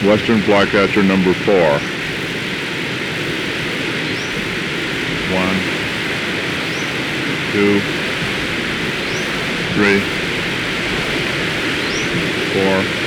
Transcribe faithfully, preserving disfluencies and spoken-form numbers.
Western flycatcher number four. One, two, three, four,